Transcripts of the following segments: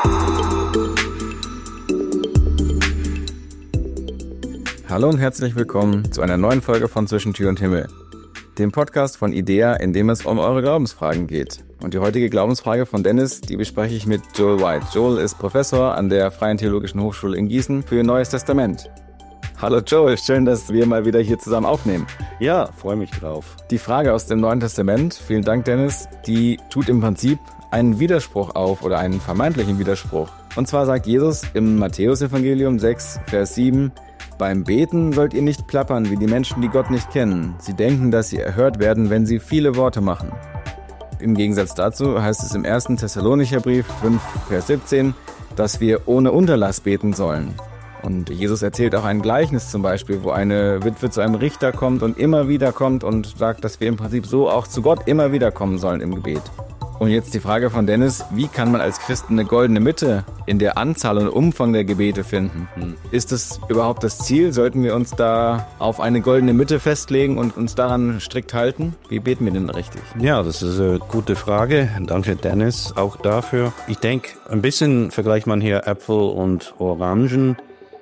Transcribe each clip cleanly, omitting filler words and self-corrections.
Hallo und herzlich willkommen zu einer neuen Folge von Zwischen Tür und Himmel, dem Podcast von IDEA, in dem es um eure Glaubensfragen geht. Und die heutige Glaubensfrage von Dennis, die bespreche ich mit Joel White. Joel ist Professor an der Freien Theologischen Hochschule in Gießen für Neues Testament. Hallo Joel, schön, dass wir mal wieder hier zusammen aufnehmen. Ja, freue mich drauf. Die Frage aus dem Neuen Testament, vielen Dank Dennis, die tut im Prinzip einen Widerspruch auf oder einen vermeintlichen Widerspruch. Und zwar sagt Jesus im Matthäus-Evangelium 6, Vers 7, beim Beten sollt ihr nicht plappern wie die Menschen, die Gott nicht kennen. Sie denken, dass sie erhört werden, wenn sie viele Worte machen. Im Gegensatz dazu heißt es im 1. Thessalonicher Brief 5, Vers 17, dass wir ohne Unterlass beten sollen. Und Jesus erzählt auch ein Gleichnis zum Beispiel, wo eine Witwe zu einem Richter kommt und immer wieder kommt und sagt, dass wir im Prinzip so auch zu Gott immer wieder kommen sollen im Gebet. Und jetzt die Frage von Dennis, wie kann man als Christen eine goldene Mitte in der Anzahl und Umfang der Gebete finden? Ist das überhaupt das Ziel? Sollten wir uns da auf eine goldene Mitte festlegen und uns daran strikt halten? Wie beten wir denn richtig? Ja, das ist eine gute Frage. Danke Dennis auch dafür. Ich denke, ein bisschen vergleicht man hier Äpfel und Orangen.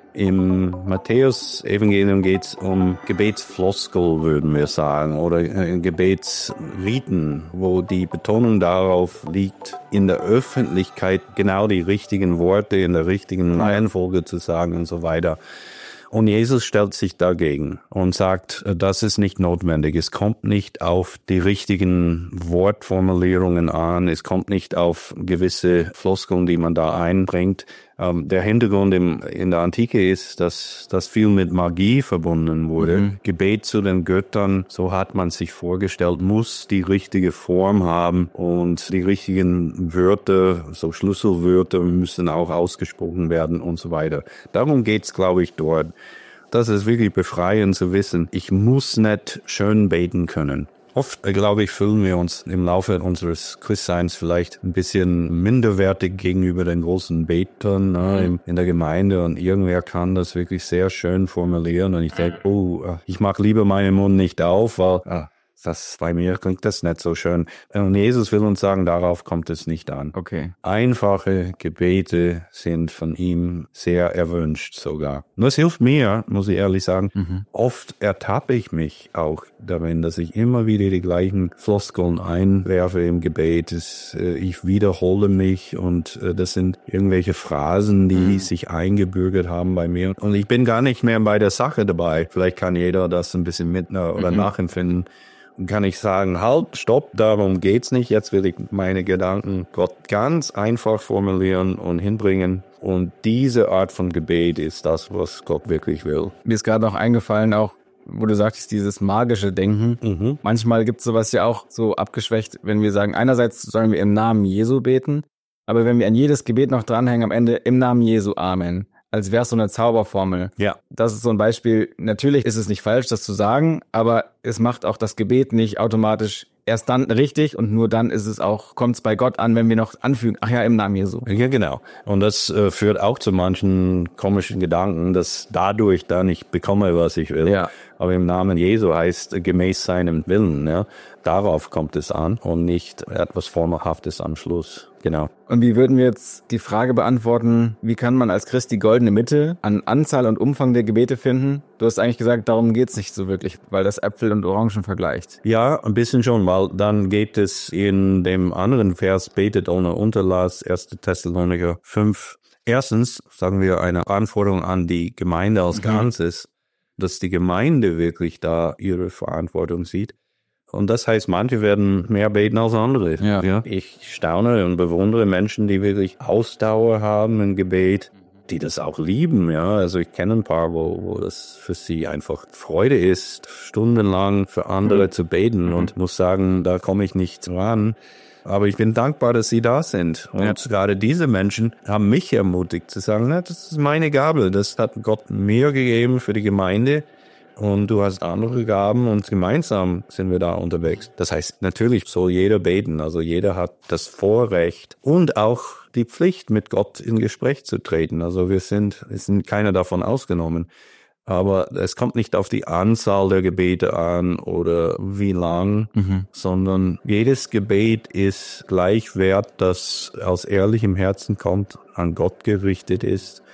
Im Matthäus-Evangelium geht es um Gebetsfloskel, würden wir sagen, oder Gebetsriten, wo die Betonung darauf liegt, in der Öffentlichkeit genau die richtigen Worte in der richtigen Reihenfolge zu sagen und so weiter. Und Jesus stellt sich dagegen und sagt, das ist nicht notwendig. Es kommt nicht auf die richtigen Wortformulierungen an. Es kommt nicht auf gewisse Floskeln, die man da einbringt. Der Hintergrund in der Antike ist, dass das viel mit Magie verbunden wurde. Gebet zu den Göttern, so hat man sich vorgestellt, muss die richtige Form haben und die richtigen Wörter, so Schlüsselwörter müssen auch ausgesprochen werden und so weiter. Darum geht's, glaube ich, dort. Das ist wirklich befreiend zu wissen, ich muss nicht schön beten können. Oft, glaube ich, fühlen wir uns im Laufe unseres Christseins vielleicht ein bisschen minderwertig gegenüber den großen Betern in der Gemeinde und irgendwer kann das wirklich sehr schön formulieren und ich denke, ich mache lieber meinen Mund nicht auf, weil das bei mir klingt das nicht so schön. Und Jesus will uns sagen, darauf kommt es nicht an. Okay. Einfache Gebete sind von ihm sehr erwünscht sogar. Nur es hilft mir, muss ich ehrlich sagen. Oft ertappe ich mich auch darin, dass ich immer wieder die gleichen Floskeln einwerfe im Gebet. Ich wiederhole mich und das sind irgendwelche Phrasen, die sich eingebürgert haben bei mir. Und ich bin gar nicht mehr bei der Sache dabei. Vielleicht kann jeder das ein bisschen mit oder nachempfinden. Kann ich sagen, halt, stopp, darum geht's nicht. Jetzt will ich meine Gedanken Gott ganz einfach formulieren und hinbringen. Und diese Art von Gebet ist das, was Gott wirklich will. Mir ist gerade noch eingefallen, auch wo du sagtest, dieses magische Denken. Manchmal gibt es sowas ja auch so abgeschwächt, wenn wir sagen, einerseits sollen wir im Namen Jesu beten, aber wenn wir an jedes Gebet noch dranhängen, am Ende im Namen Jesu, Amen. Als wäre es so eine Zauberformel. Ja. Das ist so ein Beispiel. Natürlich ist es nicht falsch, das zu sagen, aber es macht auch das Gebet nicht automatisch erst dann richtig und nur dann ist es auch, kommt es bei Gott an, wenn wir noch anfügen, ach ja, im Namen Jesu. Ja, genau. Und das führt auch zu manchen komischen Gedanken, dass dadurch dann ich bekomme, was ich will. Ja. Aber im Namen Jesu heißt gemäß seinem Willen. Ja. Darauf kommt es an und nicht etwas Formelhaftes am Schluss. Genau. Und wie würden wir jetzt die Frage beantworten, wie kann man als Christ die goldene Mitte an Anzahl und Umfang der Gebete finden? Du hast eigentlich gesagt, darum geht's nicht so wirklich, weil das Äpfel und Orangen vergleicht. Ja, ein bisschen schon, weil dann geht es in dem anderen Vers, betet ohne Unterlass, 1. Thessalonicher 5. Erstens, sagen wir, eine Anforderung an die Gemeinde als Ganzes, dass die Gemeinde wirklich da ihre Verantwortung sieht. Und das heißt, manche werden mehr beten als andere. Ja. Ich staune und bewundere Menschen, die wirklich Ausdauer haben im Gebet, die das auch lieben. Ja, also ich kenne ein paar, wo das für sie einfach Freude ist, stundenlang für andere zu beten und muss sagen, da komme ich nicht ran. Aber ich bin dankbar, dass sie da sind. Und gerade diese Menschen haben mich ermutigt zu sagen, na, das ist meine Gabe, das hat Gott mir gegeben für die Gemeinde. Und du hast andere Gaben und gemeinsam sind wir da unterwegs. Das heißt, natürlich soll jeder beten. Also jeder hat das Vorrecht und auch die Pflicht, mit Gott in Gespräch zu treten. Also es sind keiner davon ausgenommen. Aber es kommt nicht auf die Anzahl der Gebete an oder wie lang, sondern jedes Gebet ist gleich wert, das aus ehrlichem Herzen kommt, an Gott gerichtet ist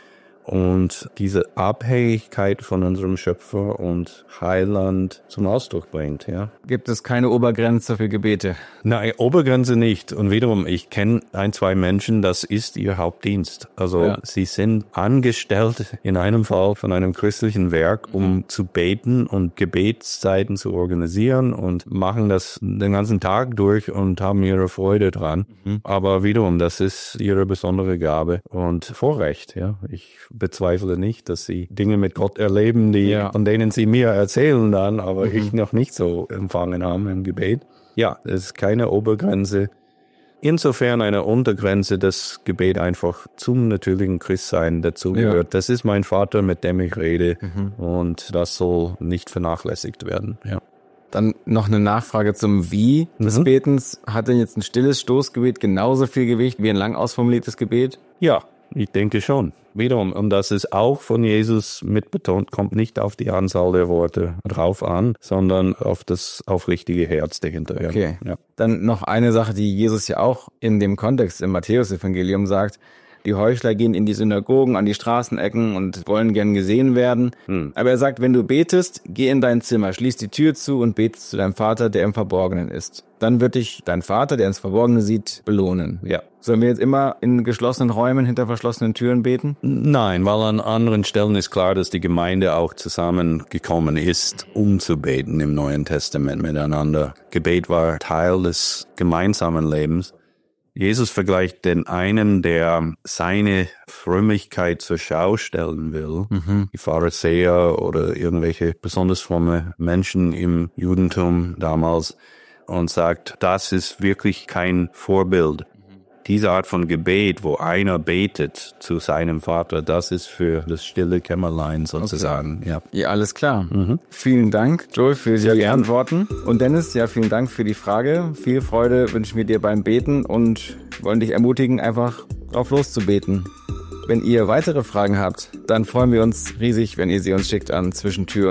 und diese Abhängigkeit von unserem Schöpfer und Heiland zum Ausdruck bringt. Ja. Gibt es keine Obergrenze für Gebete? Nein, Obergrenze nicht. Und wiederum, ich kenne 2 Menschen, das ist ihr Hauptdienst. Also sie sind angestellt in einem Fall von einem christlichen Werk, um zu beten und Gebetszeiten zu organisieren und machen das den ganzen Tag durch und haben ihre Freude dran. Aber wiederum, das ist ihre besondere Gabe und Vorrecht. Ja, ich bezweifle nicht, dass sie Dinge mit Gott erleben, von denen sie mir erzählen dann, aber ich noch nicht so empfangen habe im Gebet. Ja, es ist keine Obergrenze. Insofern eine Untergrenze, das Gebet einfach zum natürlichen Christsein dazugehört. Ja. Das ist mein Vater, mit dem ich rede und das soll nicht vernachlässigt werden. Ja. Dann noch eine Nachfrage zum Wie des Betens. Hat denn jetzt ein stilles Stoßgebet genauso viel Gewicht wie ein lang ausformuliertes Gebet? Ja, ich denke schon. Wiederum, und das ist auch von Jesus mitbetont, kommt nicht auf die Anzahl der Worte drauf an, sondern auf das aufrichtige Herz dahinter. Okay. Ja. Dann noch eine Sache, die Jesus ja auch in dem Kontext im Matthäus-Evangelium sagt. Die Heuchler gehen in die Synagogen, an die Straßenecken und wollen gern gesehen werden. Aber er sagt, wenn du betest, geh in dein Zimmer, schließ die Tür zu und bete zu deinem Vater, der im Verborgenen ist. Dann wird dich dein Vater, der ins Verborgene sieht, belohnen. Ja. Sollen wir jetzt immer in geschlossenen Räumen hinter verschlossenen Türen beten? Nein, weil an anderen Stellen ist klar, dass die Gemeinde auch zusammengekommen ist, um zu beten im Neuen Testament miteinander. Gebet war Teil des gemeinsamen Lebens. Jesus vergleicht den einen, der seine Frömmigkeit zur Schau stellen will, die Pharisäer oder irgendwelche besonders fromme Menschen im Judentum damals, und sagt, das ist wirklich kein Vorbild. Diese Art von Gebet, wo einer betet zu seinem Vater, das ist für das stille Kämmerlein sozusagen. Okay. Ja, alles klar. Vielen Dank, Joel, für die Antworten. Und Dennis, vielen Dank für die Frage. Viel Freude wünschen wir dir beim Beten und wollen dich ermutigen, einfach drauf loszubeten. Wenn ihr weitere Fragen habt, dann freuen wir uns riesig, wenn ihr sie uns schickt an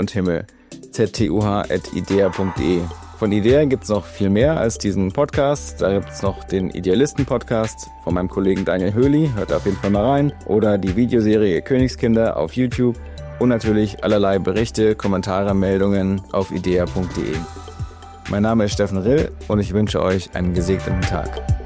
zwischentür-und-himmel@tuh@idea.de. Von Idea gibt's noch viel mehr als diesen Podcast. Da gibt's noch den Idealisten-Podcast von meinem Kollegen Daniel Höhli. Hört auf jeden Fall mal rein. Oder die Videoserie Königskinder auf YouTube. Und natürlich allerlei Berichte, Kommentare, Meldungen auf idea.de. Mein Name ist Steffen Rill und ich wünsche euch einen gesegneten Tag.